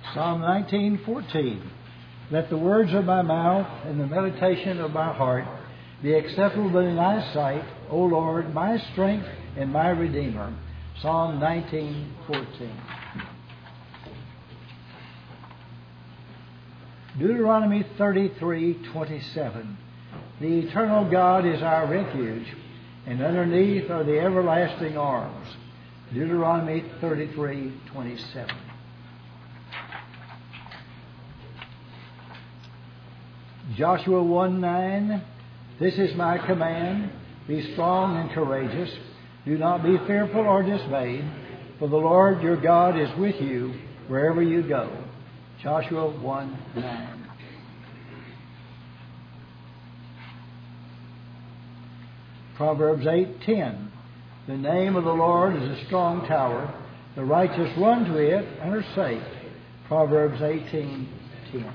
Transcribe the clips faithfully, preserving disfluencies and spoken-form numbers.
Psalm nineteen fourteen. Let the words of my mouth and the meditation of my heart be acceptable in thy sight, O Lord, my strength and my Redeemer. Psalm nineteen fourteen. Deuteronomy thirty-three twenty-seven. The eternal God is our refuge, and underneath are the everlasting arms. Deuteronomy thirty-three twenty-seven. Joshua one nine. This is my command. Be strong and courageous. Do not be fearful or dismayed, for the Lord your God is with you wherever you go. Joshua one nine. Proverbs eight ten. The name of the Lord is a strong tower. The righteous run to it and are safe. Proverbs eighteen ten.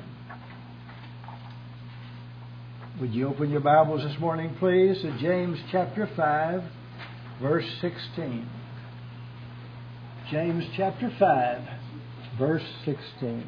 Would you open your Bibles this morning, please, to James chapter five, verse sixteen. James chapter five, verse sixteen.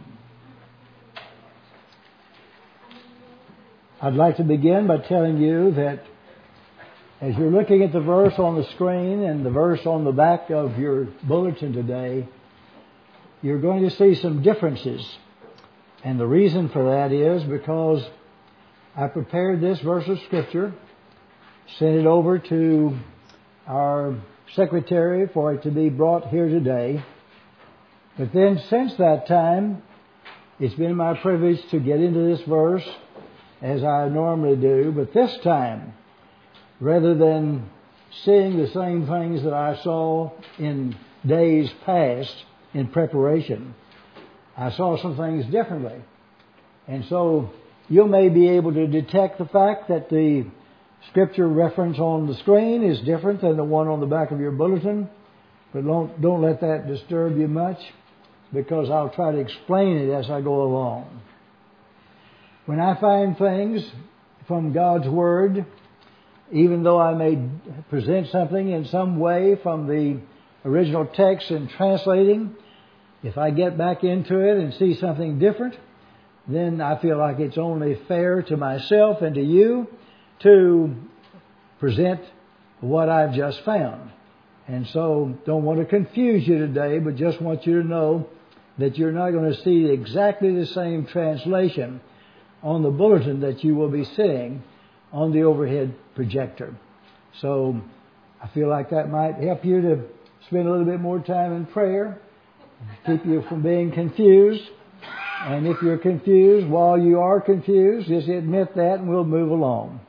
I'd like to begin by telling you that as you're looking at the verse on the screen and the verse on the back of your bulletin today, you're going to see some differences. And the reason for that is because I prepared this verse of Scripture, sent it over to our secretary for it to be brought here today. But then since that time, it's been my privilege to get into this verse as I normally do. But this time, rather than seeing the same things that I saw in days past in preparation, I saw some things differently. And so you may be able to detect the fact that the Scripture reference on the screen is different than the one on the back of your bulletin. But don't, don't let that disturb you much, because I'll try to explain it as I go along. When I find things from God's Word, even though I may present something in some way from the original text and translating, if I get back into it and see something different, then I feel like it's only fair to myself and to you to present what I've just found. And so don't want to confuse you today, but just want you to know that you're not going to see exactly the same translation on the bulletin that you will be seeing on the overhead projector. So I feel like that might help you to spend a little bit more time in prayer, keep you from being confused. And if you're confused, while you are confused, just admit that and we'll move along.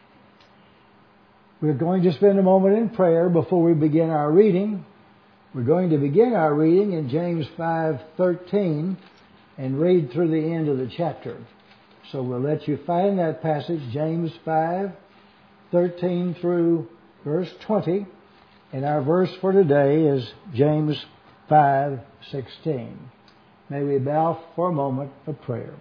We're going to spend a moment in prayer before we begin our reading. We're going to begin our reading in James five thirteen and read through the end of the chapter. So we'll let you find that passage, James five thirteen through verse twenty. And our verse for today is James five sixteen. May we bow for a moment of prayer.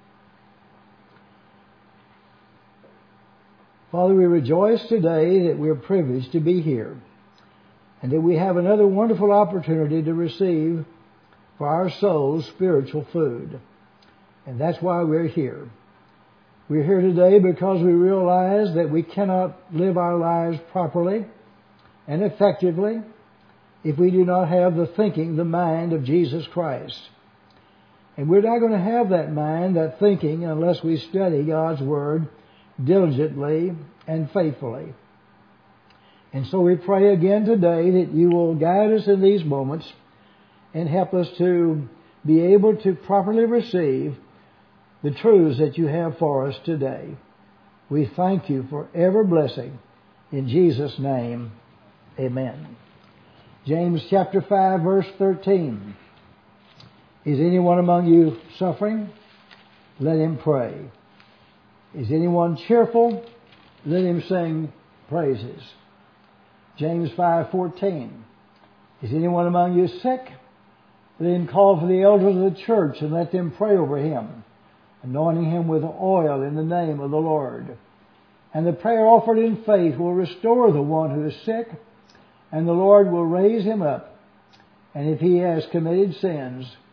Father, we rejoice today that we're privileged to be here and that we have another wonderful opportunity to receive for our souls spiritual food. And that's why we're here. We're here today because we realize that we cannot live our lives properly and effectively if we do not have the thinking, the mind of Jesus Christ. And we're not going to have that mind, that thinking, unless we study God's Word diligently and faithfully. And so we pray again today that you will guide us in these moments and help us to be able to properly receive the truths that you have for us today. We thank you for ever blessing. In Jesus' name, amen. James chapter five, verse thirteen. Is anyone among you suffering? Let him pray. Is anyone cheerful? Let him sing praises. James five fourteen. Is anyone among you sick? Let him call for the elders of the church and let them pray over him, anointing him with oil in the name of the Lord. And the prayer offered in faith will restore the one who is sick, and the Lord will raise him up. And if he has committed sins,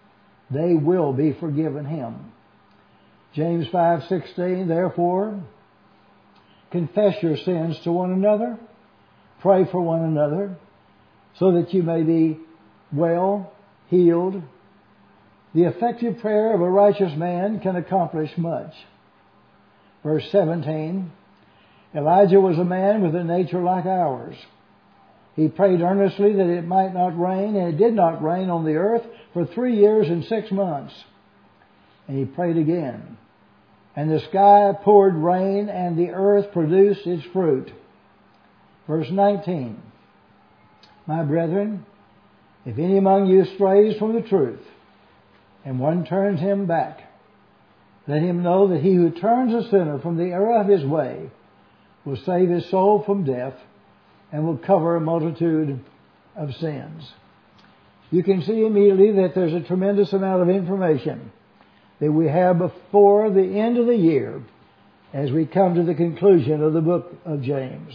they will be forgiven him. James five sixteen, therefore, confess your sins to one another, pray for one another, so that you may be well, healed. The effective prayer of a righteous man can accomplish much. Verse seventeen, Elijah was a man with a nature like ours. He prayed earnestly that it might not rain, and it did not rain on the earth for three years and six months. And he prayed again. And the sky poured rain, and the earth produced its fruit. Verse nineteen, my brethren, if any among you strays from the truth, and one turns him back, let him know that he who turns a sinner from the error of his way will save his soul from death and will cover a multitude of sins. You can see immediately that there's a tremendous amount of information that we have before the end of the year as we come to the conclusion of the book of James.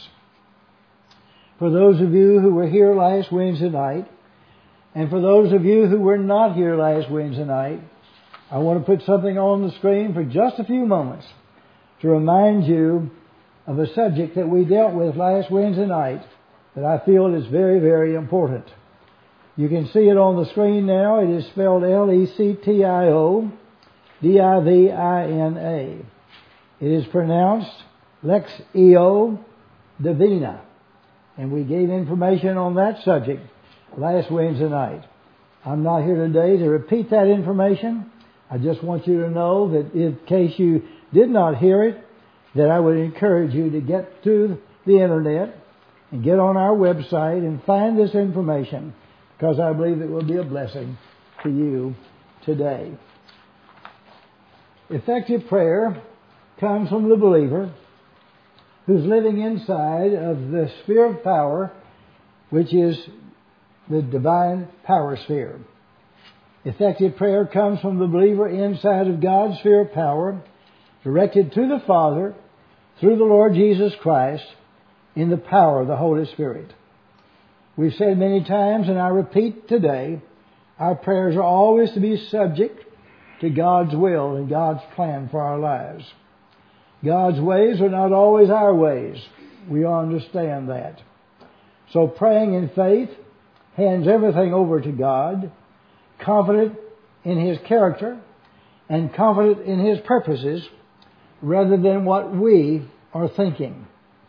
For those of you who were here last Wednesday night, and for those of you who were not here last Wednesday night, I want to put something on the screen for just a few moments to remind you of a subject that we dealt with last Wednesday night that I feel is very, very important. You can see it on the screen now. It is spelled L E C T I O D I V I N A. It is pronounced Lectio Divina. And we gave information on that subject last Wednesday night. I'm not here today to repeat that information. I just want you to know that in case you did not hear it, that I would encourage you to get to the internet and get on our website and find this information, because I believe it will be a blessing to you today. Effective prayer comes from the believer who's living inside of the sphere of power, which is the divine power sphere. Effective prayer comes from the believer inside of God's sphere of power, directed to the Father through the Lord Jesus Christ in the power of the Holy Spirit. We've said many times, and I repeat today, our prayers are always to be subject to God's will and God's plan for our lives. God's ways are not always our ways. We understand that. So praying in faith hands everything over to God, confident in His character and confident in His purposes, rather than what we are thinking.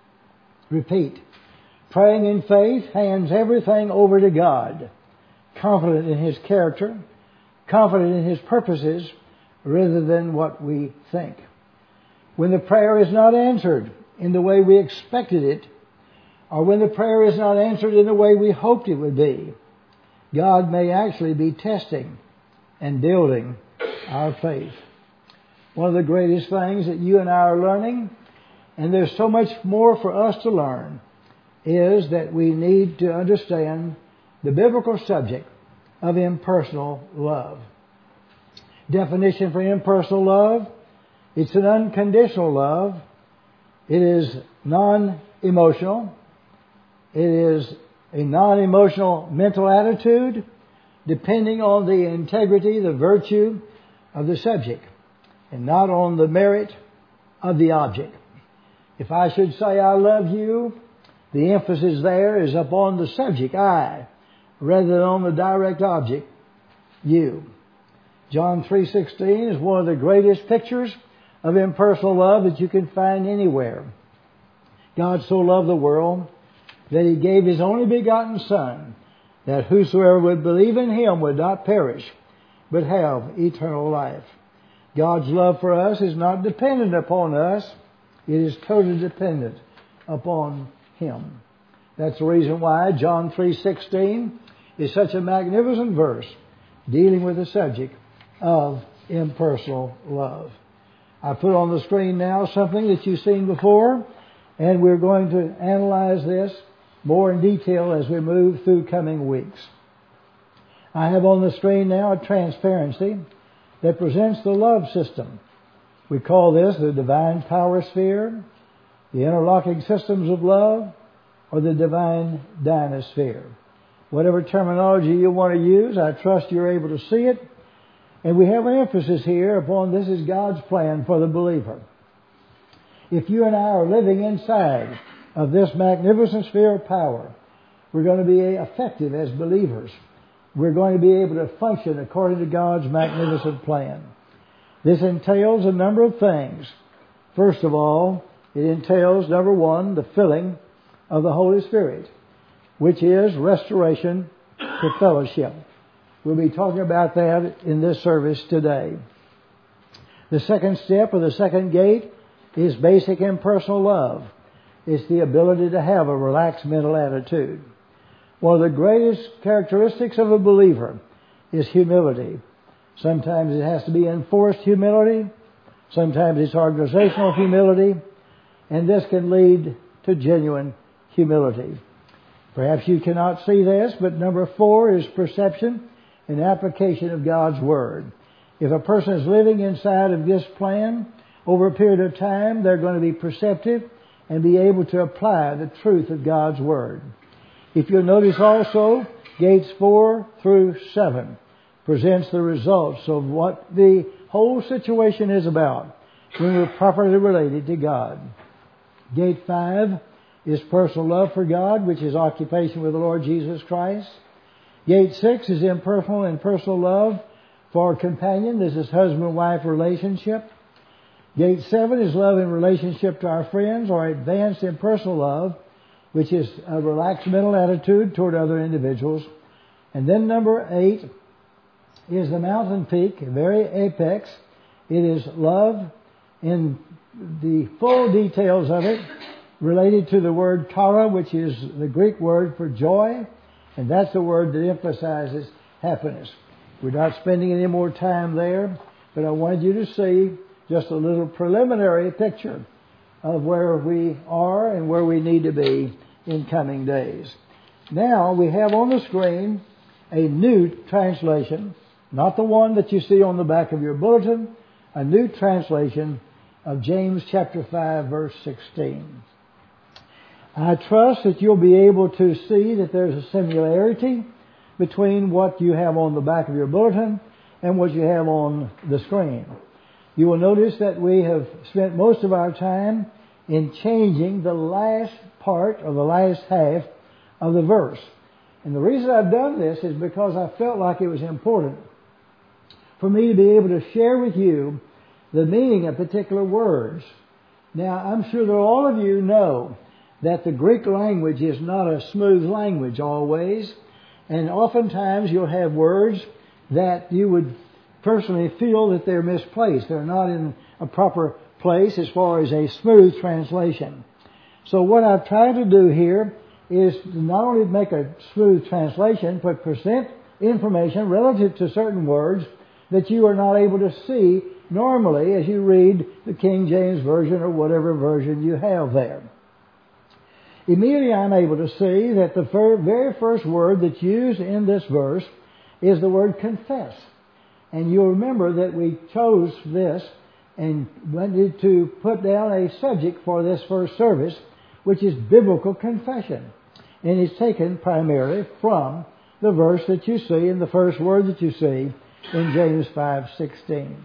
Repeat. Praying in faith hands everything over to God, confident in His character, confident in His purposes, rather than what we think. When the prayer is not answered in the way we expected it, or when the prayer is not answered in the way we hoped it would be, God may actually be testing and building our faith. One of the greatest things that you and I are learning, and there's so much more for us to learn, is that we need to understand the biblical subject of impersonal love. Definition for impersonal love: it's an unconditional love. It is non-emotional. It is a non-emotional mental attitude depending on the integrity, the virtue of the subject, and not on the merit of the object. If I should say I love you, the emphasis there is upon the subject, I, rather than on the direct object, you. John three sixteen is one of the greatest pictures of impersonal love that you can find anywhere. God so loved the world that He gave His only begotten Son, that whosoever would believe in Him would not perish, but have eternal life. God's love for us is not dependent upon us. It is totally dependent upon Him. That's the reason why John three sixteen is such a magnificent verse dealing with the subject of impersonal love. I put on the screen now something that you've seen before, and we're going to analyze this more in detail as we move through coming weeks. I have on the screen now a transparency that presents the love system. We call this the divine power sphere, the interlocking systems of love, or the divine dynasphere. Whatever terminology you want to use, I trust you're able to see it. And we have an emphasis here upon this is God's plan for the believer. If you and I are living inside of this magnificent sphere of power, we're going to be effective as believers. We're going to be able to function according to God's magnificent plan. This entails a number of things. First of all, it entails, number one, the filling of the Holy Spirit, which is restoration to fellowship. We'll be talking about that in this service today. The second step, or the second gate, is basic impersonal love. It's the ability to have a relaxed mental attitude. One of the greatest characteristics of a believer is humility. Sometimes it has to be enforced humility. Sometimes it's organizational humility. And this can lead to genuine humility. Perhaps you cannot see this, but number four is perception and application of God's Word. If a person is living inside of this plan, over a period of time, they're going to be perceptive and be able to apply the truth of God's Word. If you'll notice also, gates four through seven presents the results of what the whole situation is about when we're properly related to God. Gate five is personal love for God, which is occupation with the Lord Jesus Christ. Gate six is impersonal and personal love for a companion. This is husband-wife relationship. Gate seven is love in relationship to our friends, or advanced impersonal love, which is a relaxed mental attitude toward other individuals. And then number eight is the mountain peak, very apex. It is love in the full details of it, related to the word chara, which is the Greek word for joy, and that's the word that emphasizes happiness. We're not spending any more time there, but I wanted you to see just a little preliminary picture of where we are and where we need to be in coming days. Now we have on the screen a new translation, not the one that you see on the back of your bulletin, a new translation of James chapter five, verse sixteen. I trust that you'll be able to see that there's a similarity between what you have on the back of your bulletin and what you have on the screen. You will notice that we have spent most of our time in changing the last part or the last half of the verse. And the reason I've done this is because I felt like it was important for me to be able to share with you the meaning of particular words. Now, I'm sure that all of you know that the Greek language is not a smooth language always, and oftentimes you'll have words that you would personally feel that they're misplaced. They're not in a proper place as far as a smooth translation. So what I've tried to do here is to not only make a smooth translation, but present information relative to certain words that you are not able to see normally as you read the King James Version or whatever version you have there. Immediately I'm able to see that the very first word that's used in this verse is the word confess. And you'll remember that we chose this and wanted to put down a subject for this first service, which is biblical confession. And it's taken primarily from the verse that you see and the first word that you see in James five sixteen.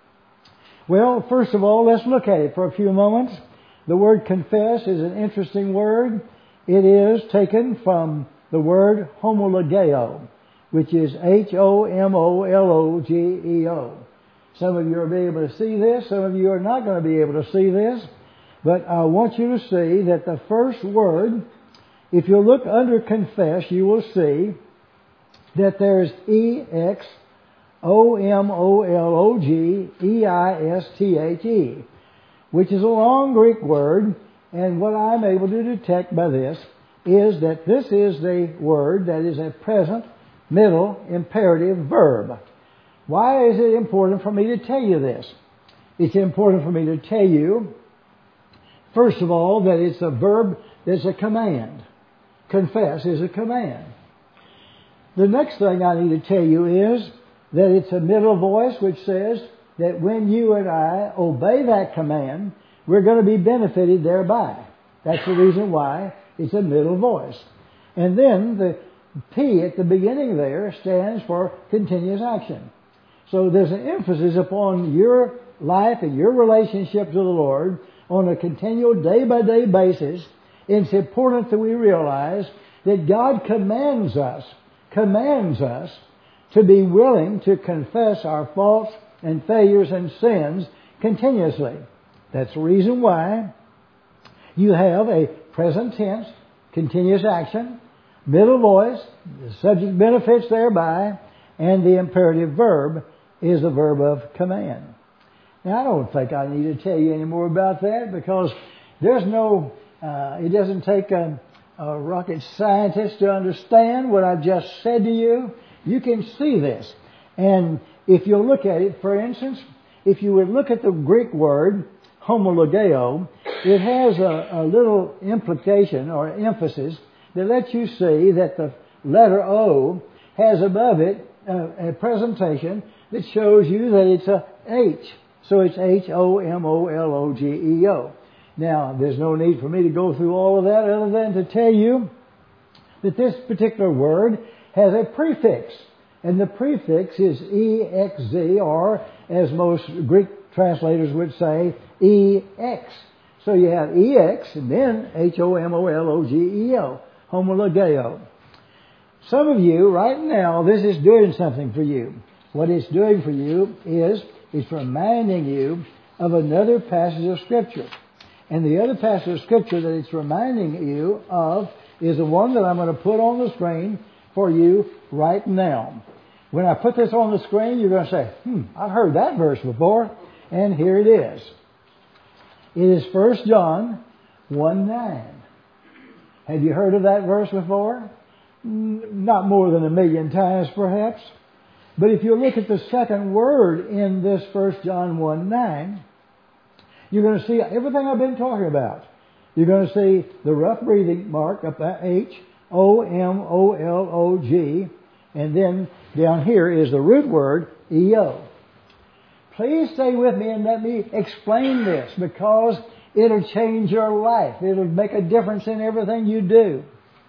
Well, first of all, let's look at it for a few moments. The word confess is an interesting word. It is taken from the word homologeo, which is H O M O L O G E O. Some of you will be able to see this. Some of you are not going to be able to see this. But I want you to see that the first word, if you look under confess, you will see that there's E X O M O L O G E I S T H E, which is a long Greek word, and what I'm able to detect by this is that this is the word that is a present middle imperative verb. Why is it important for me to tell you this? It's important for me to tell you, first of all, that it's a verb that's a command. Confess is a command. The next thing I need to tell you is that it's a middle voice which says that when you and I obey that command, we're going to be benefited thereby. That's the reason why it's a middle voice. And then the P at the beginning there stands for continuous action. So there's an emphasis upon your life and your relationship to the Lord on a continual day-by-day basis. It's important that we realize that God commands us, commands us to be willing to confess our faults and failures and sins continuously. That's the reason why you have a present tense, continuous action, middle voice, the subject benefits thereby, and the imperative verb is the verb of command. Now, I don't think I need to tell you any more about that because there's no, uh, it doesn't take a, a rocket scientist to understand what I've just said to you. You can see this. And if you'll look at it, for instance, if you would look at the Greek word homologeo, it has a, a little implication or emphasis that lets you see that the letter O has above it a, a presentation that shows you that it's a H. So it's H O M O L O G E O. Now, there's no need for me to go through all of that other than to tell you that this particular word has a prefix. And the prefix is E X Z, or as most Greek translators would say, E X. So you have E X and then H O M O L O G E O, homologeo. Some of you, right now, this is doing something for you. What it's doing for you is it's reminding you of another passage of Scripture. And the other passage of Scripture that it's reminding you of is the one that I'm going to put on the screen for you right now. When I put this on the screen, you're going to say, hmm, I've heard that verse before. And here it is. It is First John one nine. Have you heard of that verse before? Not more than a million times, perhaps. But if you look at the second word in this First John one nine, you're going to see everything I've been talking about. You're going to see the rough breathing mark up at H, O M O L O G, and then down here is the root word, E O. Please stay with me and let me explain this because it'll change your life. It'll make a difference in everything you do.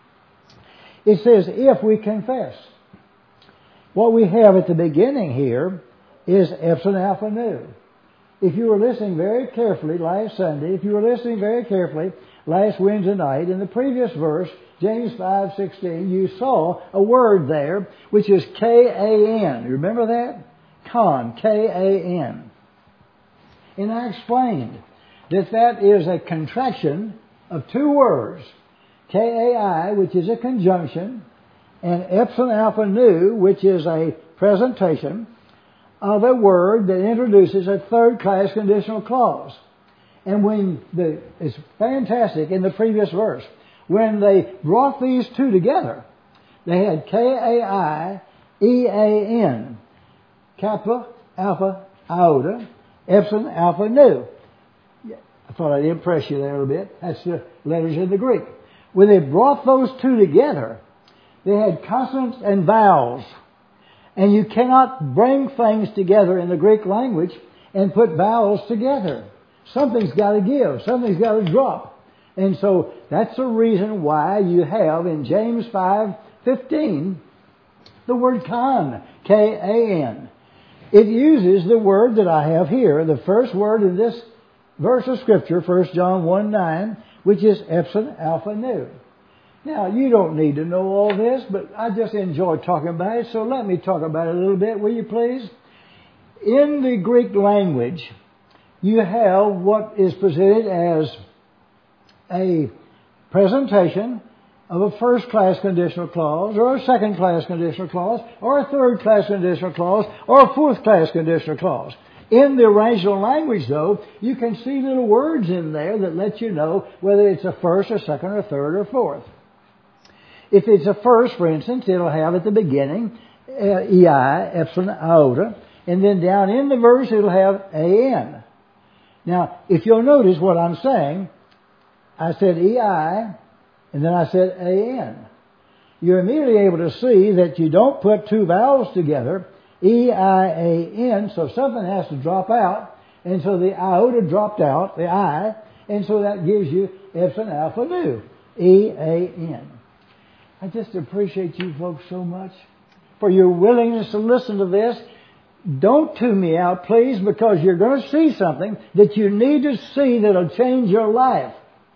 It says, if we confess. What we have at the beginning here is Epsilon Alpha Nu. If you were listening very carefully last Sunday, if you were listening very carefully last Wednesday night, in the previous verse, James five sixteen, you saw a word there which is K A N. You remember that? Con, K A N. And I explained that that is a contraction of two words. K A I, which is a conjunction, and Epsilon Alpha Nu, which is a presentation of a word that introduces a third-class conditional clause. And when the, it's fantastic in the previous verse, when they brought these two together, they had K A I E A N, Kappa, Alpha, Iota, Epsilon, Alpha, Nu. I thought I'd impress you there a little bit. That's the letters in the Greek. When they brought those two together, they had consonants and vowels. And you cannot bring things together in the Greek language and put vowels together. Something's got to give. Something's got to drop. And so that's the reason why you have in James five fifteen the word con, K A N. It uses the word that I have here, the first word in this verse of Scripture, First John one nine, which is Epsilon Alpha Nu. Now, you don't need to know all this, but I just enjoy talking about it, so let me talk about it a little bit, will you please? In the Greek language, you have what is presented as a presentation of a first-class conditional clause, or a second-class conditional clause, or a third-class conditional clause, or a fourth-class conditional clause. In the original language, though, you can see little words in there that let you know whether it's a first, or second, or third, or fourth. If it's a first, for instance, it'll have at the beginning uh, E I, Epsilon, Iota, and then down in the verse it'll have A N. Now, if you'll notice what I'm saying, I said E I, and then I said A N. You're immediately able to see that you don't put two vowels together, E I A N, so something has to drop out, and so the iota dropped out, the I, and so that gives you Epsilon Alpha Nu, E A N. I just appreciate you folks so much for your willingness to listen to this. Don't tune me out, please, because you're going to see something that you need to see that'll change your life.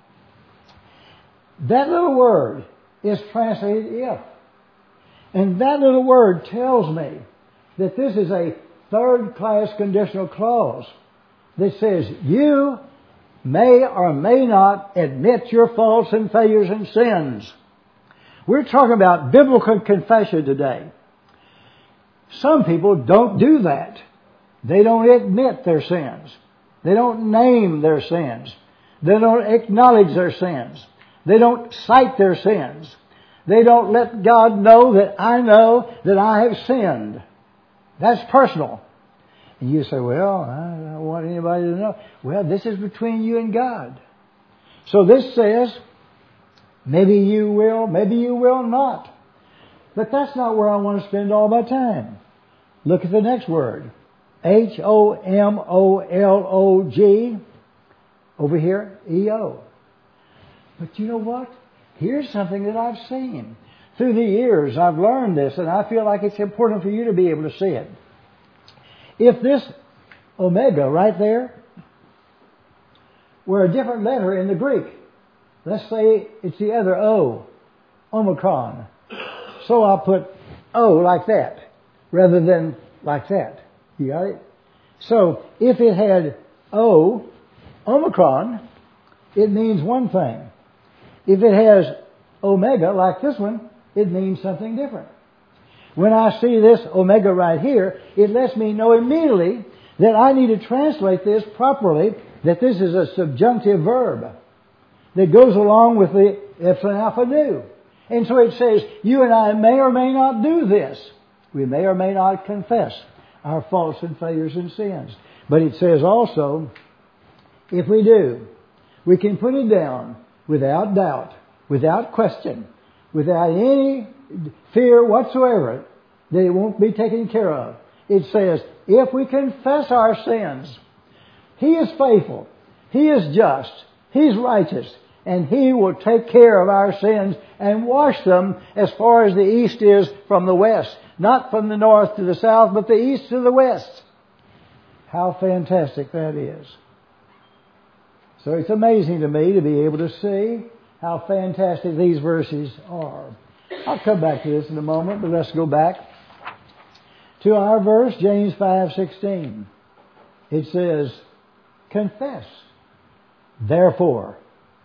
That little word is translated if. And that little word tells me that this is a third-class conditional clause that says you may or may not admit your faults and failures and sins. We're talking about biblical confession today. Some people don't do that. They don't admit their sins. They don't name their sins. They don't acknowledge their sins. They don't cite their sins. They don't let God know that I know that I have sinned. That's personal. And you say, well, I don't want anybody to know. Well, this is between you and God. So this says, maybe you will, maybe you will not. But that's not where I want to spend all my time. Look at the next word. H O M O L O G. Over here, E O. But you know what? Here's something that I've seen. Through the years, I've learned this, and I feel like it's important for you to be able to see it. If this omega right there were a different letter in the Greek, let's say it's the other O, Omicron. So I'll put O like that, rather than like that. You got it? So if it had O, Omicron, it means one thing. If it has omega, like this one, it means something different. When I see this omega right here, it lets me know immediately that I need to translate this properly, that this is a subjunctive verb that goes along with the epsilon alpha nu. And so it says, you and I may or may not do this. We may or may not confess our faults and failures and sins. But it says also, if we do, we can put it down without doubt, without question, without any fear whatsoever that it won't be taken care of. It says, if we confess our sins, He is faithful, He is just, He's righteous, and He will take care of our sins and wash them as far as the east is from the west. Not from the north to the south, but the east to the west. How fantastic that is. So it's amazing to me to be able to see how fantastic these verses are. I'll come back to this in a moment, but let's go back to our verse, James five sixteen. It says, confess, therefore.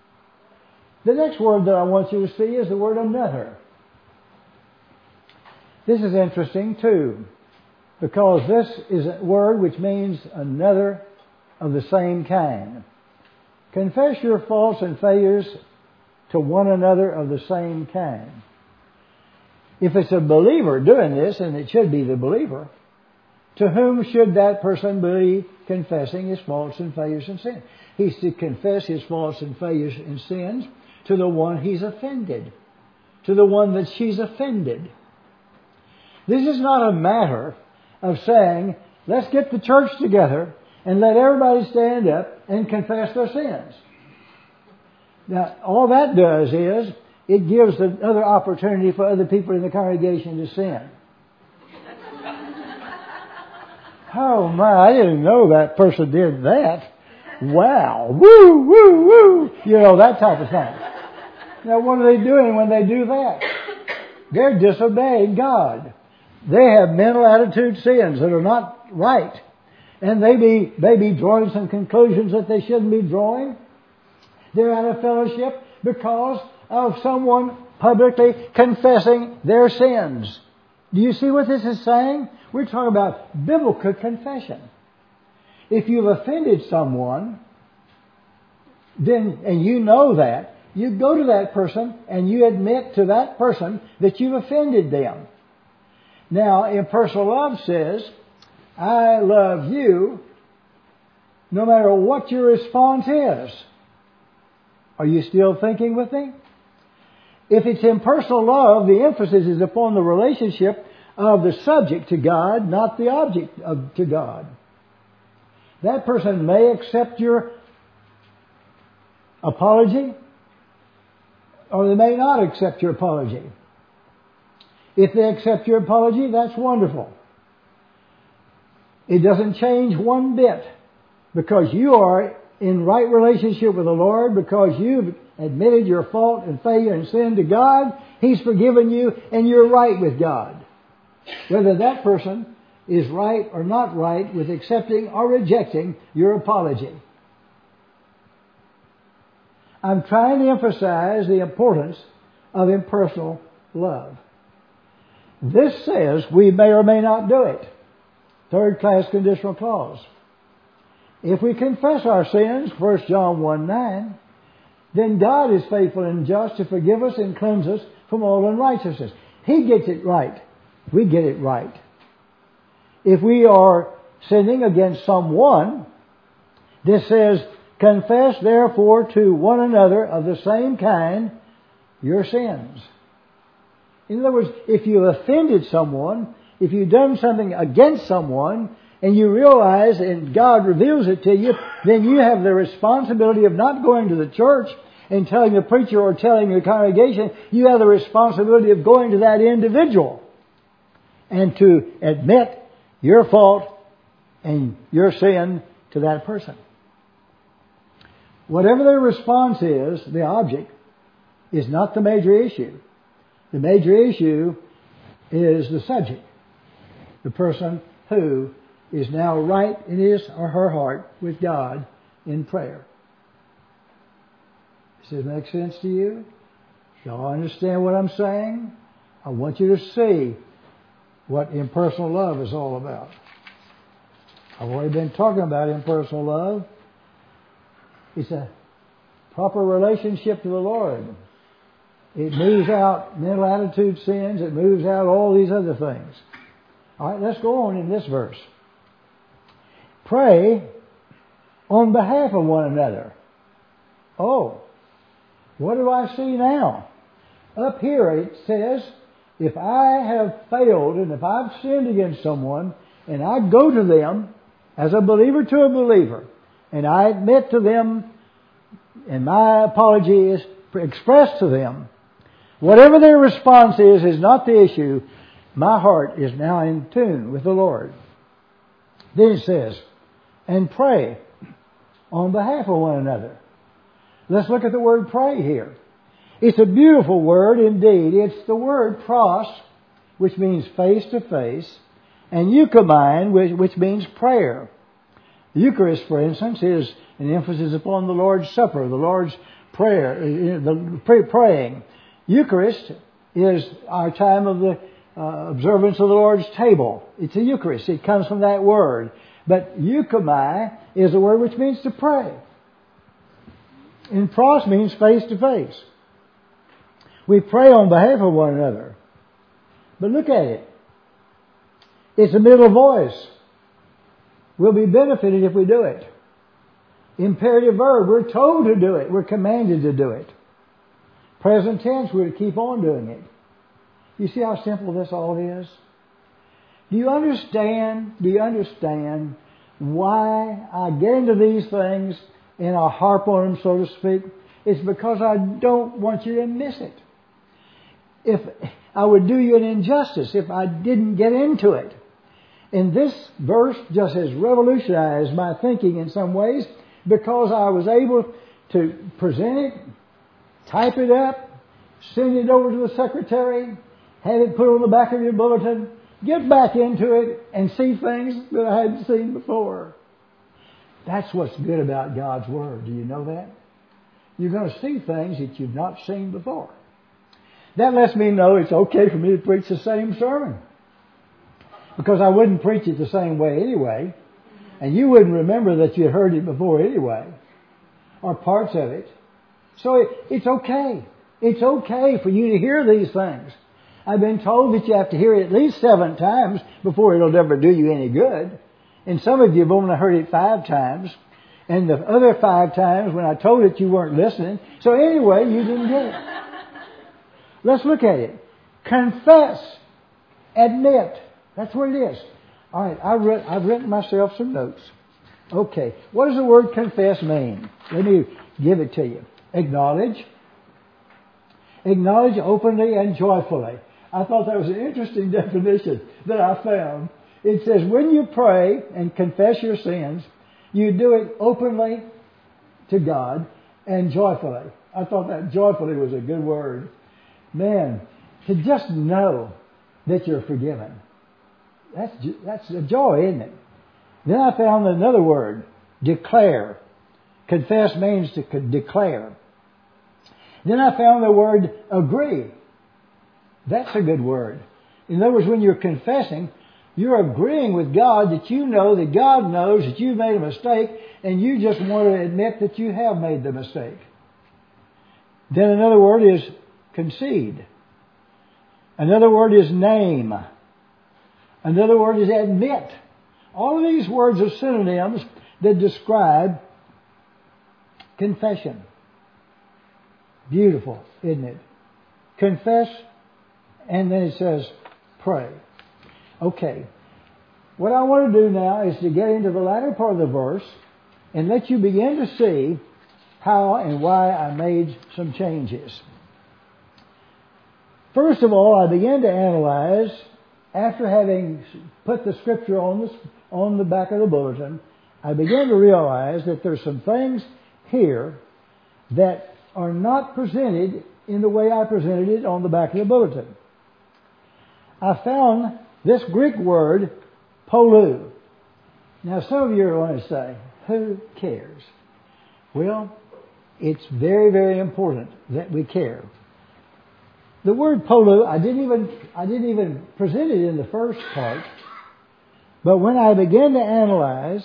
The next word that I want you to see is the word another. This is interesting too, because this is a word which means another of the same kind. Confess your faults and failures to one another of the same kind. If it's a believer doing this, and it should be the believer, to whom should that person be confessing his faults and failures and sins? He's to confess his faults and failures and sins to the one he's offended, to the one that she's offended. This is not a matter of saying, let's get the church together and let everybody stand up and confess their sins. Now, all that does is, it gives another opportunity for other people in the congregation to sin. Oh my, I didn't know that person did that. Wow. Woo, woo, woo. You know, that type of thing. Now, what are they doing when they do that? They're disobeying God. They have mental attitude sins that are not right. And they be, they be drawing some conclusions that they shouldn't be drawing. They're out of fellowship because of someone publicly confessing their sins. Do you see what this is saying? We're talking about biblical confession. If you've offended someone, then, and you know that, you go to that person and you admit to that person that you've offended them. Now, impersonal love says, I love you no matter what your response is. Are you still thinking with me? If it's impersonal love, the emphasis is upon the relationship of the subject to God, not the object of, to God. That person may accept your apology, or they may not accept your apology. If they accept your apology, that's wonderful. It doesn't change one bit because you are in right relationship with the Lord, because you've admitted your fault and failure and sin to God. He's forgiven you and you're right with God. Whether that person is right or not right with accepting or rejecting your apology. I'm trying to emphasize the importance of impersonal love. This says we may or may not do it. Third class conditional clause. If we confess our sins, First John one nine, then God is faithful and just to forgive us and cleanse us from all unrighteousness. He gets it right. We get it right. If we are sinning against someone, this says, confess therefore to one another of the same kind your sins. In other words, if you offended someone, if you've done something against someone, and you realize and God reveals it to you, then you have the responsibility of not going to the church and telling the preacher or telling the congregation. You have the responsibility of going to that individual and to admit your fault and your sin to that person. Whatever their response is, the object is not the major issue. The major issue is the subject, the person who is now right in his or her heart with God in prayer. Does this make sense to you? Y'all understand what I'm saying? I want you to see what impersonal love is all about. I've already been talking about impersonal love. It's a proper relationship to the Lord. It moves out mental attitude sins. It moves out all these other things. All right, let's go on in this verse. Pray on behalf of one another. Oh, what do I see now? Up here it says, if I have failed and if I've sinned against someone and I go to them as a believer to a believer and I admit to them and my apology is expressed to them, whatever their response is, is not the issue. My heart is now in tune with the Lord. Then it says, and pray on behalf of one another. Let's look at the word pray here. It's a beautiful word indeed. It's the word pros, which means face to face, and euchomine, which, which means prayer. The Eucharist, for instance, is an emphasis upon the Lord's Supper, the Lord's prayer, the praying. Eucharist is our time of the uh, observance of the Lord's table. It's a Eucharist. It comes from that word. But euchomai is a word which means to pray. And pros means face to face. We pray on behalf of one another. But look at it. It's a middle voice. We'll be benefited if we do it. Imperative verb. We're told to do it. We're commanded to do it. Present tense. We're to keep on doing it. You see how simple this all is? Do you understand? Do you understand why I get into these things and I harp on them, so to speak? It's because I don't want you to miss it. If I would do you an injustice if I didn't get into it. And this verse just has revolutionized my thinking in some ways because I was able to present it, type it up, send it over to the secretary, have it put on the back of your bulletin, get back into it and see things that I hadn't seen before. That's what's good about God's Word. Do you know that? You're going to see things that you've not seen before. That lets me know it's okay for me to preach the same sermon. Because I wouldn't preach it the same way anyway. And you wouldn't remember that you heard it before anyway. Or parts of it. So it, it's okay. It's okay for you to hear these things. I've been told that you have to hear it at least seven times before it'll ever do you any good. And some of you have only heard it five times. And the other five times when I told it you weren't listening. So anyway, you didn't get it. Let's look at it. Confess. Admit. That's what it is. All right, I've, writ- I've written myself some notes. Okay, what does the word confess mean? Let me give it to you. Acknowledge. Acknowledge openly and joyfully. I thought that was an interesting definition that I found. It says, when you pray and confess your sins, you do it openly to God and joyfully. I thought that joyfully was a good word. Man, to just know that you're forgiven. That's, that's a joy, isn't it? Then I found another word, declare. Confess means to declare. Then I found the word agree. That's a good word. In other words, when you're confessing, you're agreeing with God that you know that God knows that you've made a mistake, and you just want to admit that you have made the mistake. Then another word is concede. Another word is name. Another word is admit. All of these words are synonyms that describe confession. Beautiful, isn't it? Confess, and then it says pray. Okay. What I want to do now is to get into the latter part of the verse and let you begin to see how and why I made some changes. First of all, I began to analyze, after having put the scripture on the, on the back of the bulletin, I began to realize that there's some things here that are not presented in the way I presented it on the back of the bulletin. I found this Greek word, polou. Now, some of you are going to say, who cares? Well, it's very, very important that we care. The word polou, I didn't even, I didn't even present it in the first part, but when I began to analyze,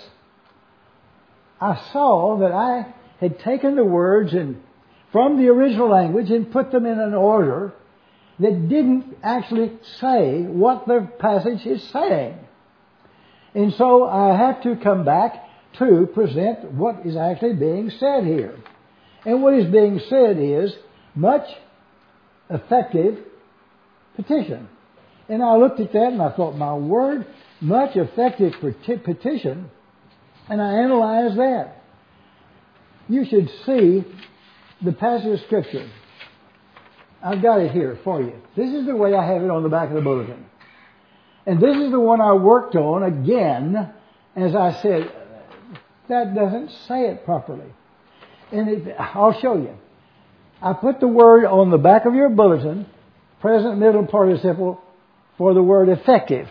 I saw that I had taken the words and from the original language and put them in an order that didn't actually say what the passage is saying. And so I have to come back to present what is actually being said here. And what is being said is much effective petition. And I looked at that and I thought, my word, much effective petition, and I analyzed that. You should see the passage of Scripture. I've got it here for you. This is the way I have it on the back of the bulletin. And this is the one I worked on again, as I said, that doesn't say it properly. And it, I'll show you. I put the word on the back of your bulletin, present middle participle, for the word effective.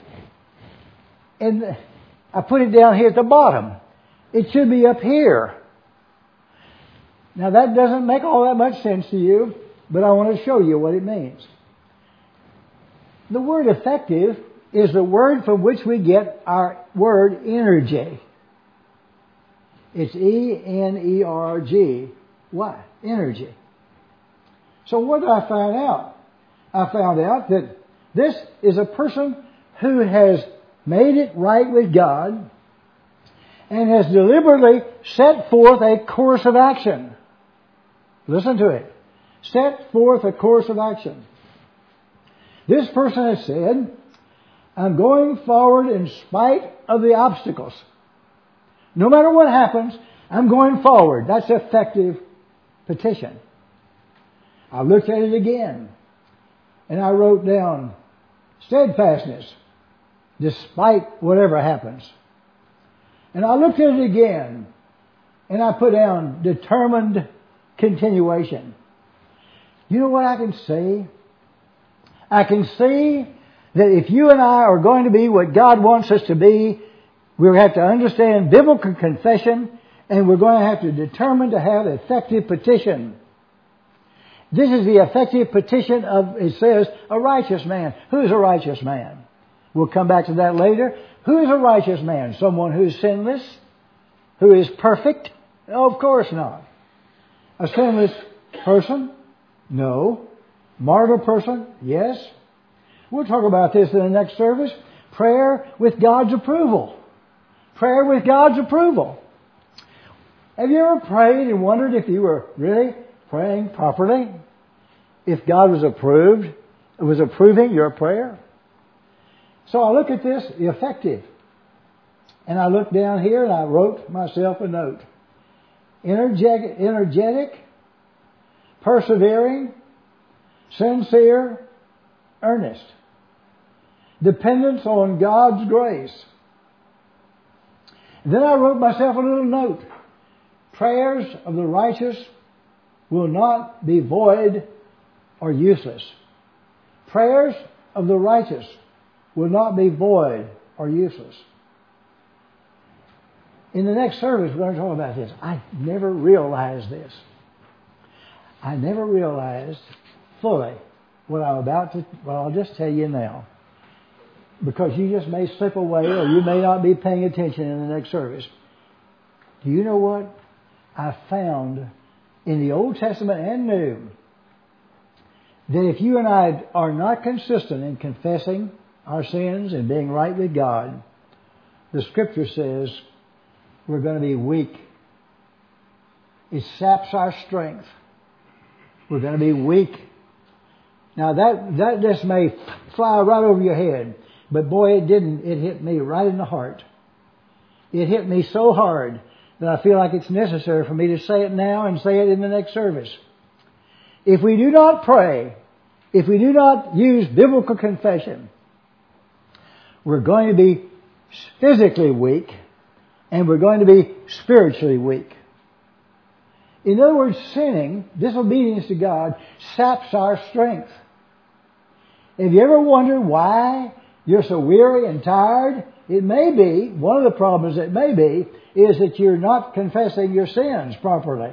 And I put it down here at the bottom. It should be up here. Now that doesn't make all that much sense to you, but I want to show you what it means. The word effective is the word from which we get our word energy. It's E N E R G Y, energy. So what did I find out? I found out that this is a person who has made it right with God and has deliberately set forth a course of action. Listen to it. Set forth a course of action. This person has said, I'm going forward in spite of the obstacles. No matter what happens, I'm going forward. That's effective petition. I looked at it again, and I wrote down steadfastness, despite whatever happens. And I looked at it again, and I put down determined continuation. You know what I can see? I can see that if you and I are going to be what God wants us to be, we have to understand biblical confession, and we're going to have to determine to have effective petition. This is the effective petition of, it says, a righteous man. Who is a righteous man? We'll come back to that later. Who is a righteous man? Someone who is sinless? Who is perfect? No, of course not. A sinless person? No. Mortal person? Yes. We'll talk about this in the next service. Prayer with God's approval. Prayer with God's approval. Have you ever prayed and wondered if you were really praying properly? If God was approved, was approving your prayer? So I look at this, effective. And I look down here and I wrote myself a note. Energetic, energetic, persevering, sincere, earnest. Dependence on God's grace. Then I wrote myself a little note. Prayers of the righteous will not be void or useless. Prayers of the righteous will not be void or useless. In the next service, we're going to talk about this. I never realized this. I never realized fully what I'm about to, well, I'll just tell you now. Because you just may slip away or you may not be paying attention in the next service. Do you know what I found in the Old Testament and New? That if you and I are not consistent in confessing our sins and being right with God, the Scripture says we're going to be weak. It saps our strength. We're going to be weak. Now that, that just may fly right over your head. But boy, it didn't. It hit me right in the heart. It hit me so hard that I feel like it's necessary for me to say it now and say it in the next service. If we do not pray, if we do not use biblical confession, we're going to be physically weak and we're going to be spiritually weak. In other words, sinning, disobedience to God, saps our strength. Have you ever wondered why you're so weary and tired? It may be, one of the problems it may be, is that you're not confessing your sins properly.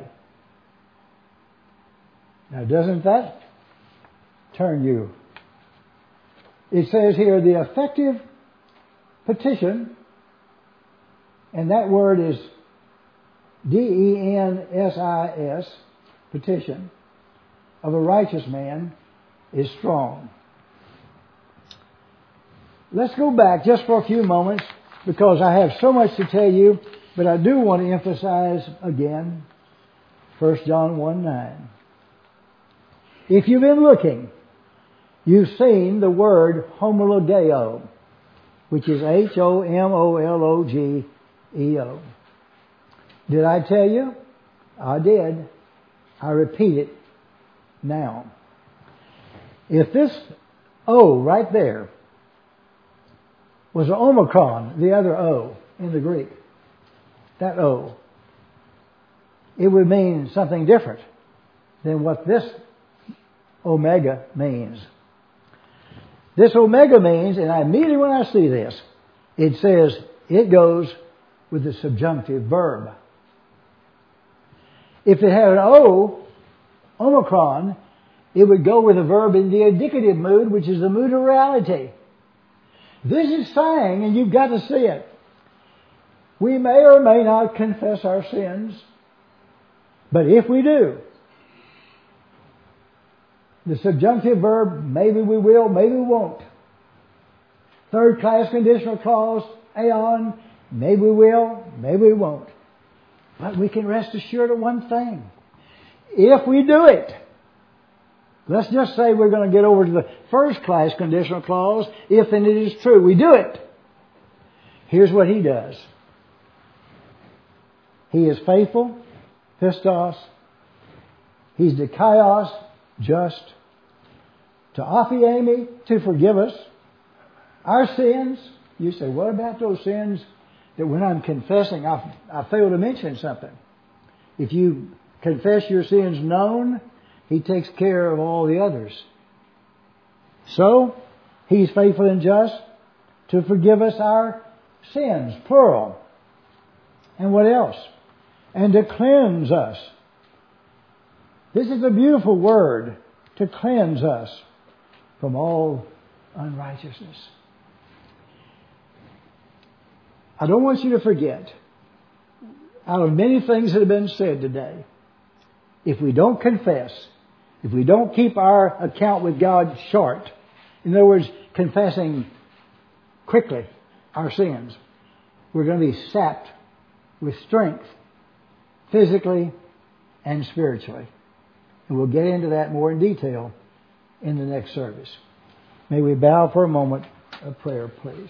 Now, doesn't that turn you? It says here, the effective petition, and that word is D E N S I S, petition, of a righteous man is strong. Let's go back just for a few moments because I have so much to tell you, but I do want to emphasize again First John one nine. If you've been looking, you've seen the word homologeo, which is H O M O L O G E O. Did I tell you? I did. I repeat it now. If this O right there was an omicron, the other O in the Greek, that O, it would mean something different than what this omega means. This omega means, and I immediately when I see this, it says it goes with the subjunctive verb. If it had an O, omicron, it would go with a verb in the indicative mood, which is the mood of reality. This is saying, and you've got to see it, we may or may not confess our sins, but if we do, the subjunctive verb, maybe we will, maybe we won't. Third class conditional clause, aeon, maybe we will, maybe we won't. But we can rest assured of one thing. If we do it, let's just say we're going to get over to the first class conditional clause, if and it is true, we do it. Here's what He does. He is faithful, pistos. He's dikaios, just. To aphiemi, to forgive us. Our sins, you say, what about those sins that when I'm confessing, I, I fail to mention something? If you confess your sins known, He takes care of all the others. So, He's faithful and just to forgive us our sins, plural. And what else? And to cleanse us. This is a beautiful word, to cleanse us from all unrighteousness. I don't want you to forget, out of many things that have been said today, if we don't confess, if we don't keep our account with God short, in other words, confessing quickly our sins, we're going to be sapped with strength, physically and spiritually. And we'll get into that more in detail in the next service. May we bow for a moment of prayer, please.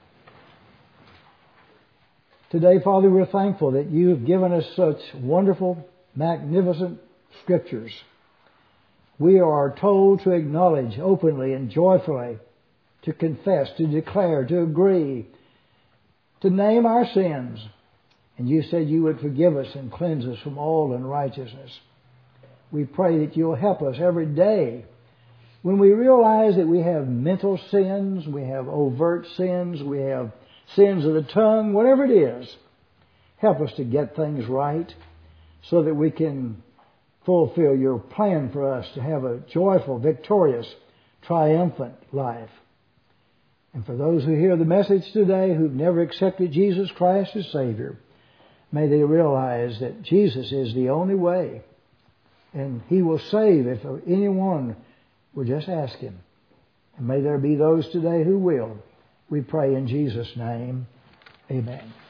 Today, Father, we're thankful that You have given us such wonderful, magnificent Scriptures. We are told to acknowledge openly and joyfully to confess, to declare, to agree, to name our sins. And you said you would forgive us and cleanse us from all unrighteousness. We pray that you'll help us every day. When we realize that we have mental sins, we have overt sins, we have sins of the tongue, whatever it is, help us to get things right so that we can fulfill your plan for us to have a joyful, victorious, triumphant life. And for those who hear the message today who've never accepted Jesus Christ as Savior, may they realize that Jesus is the only way. And He will save if anyone will just ask Him. And may there be those today who will. We pray in Jesus' name. Amen.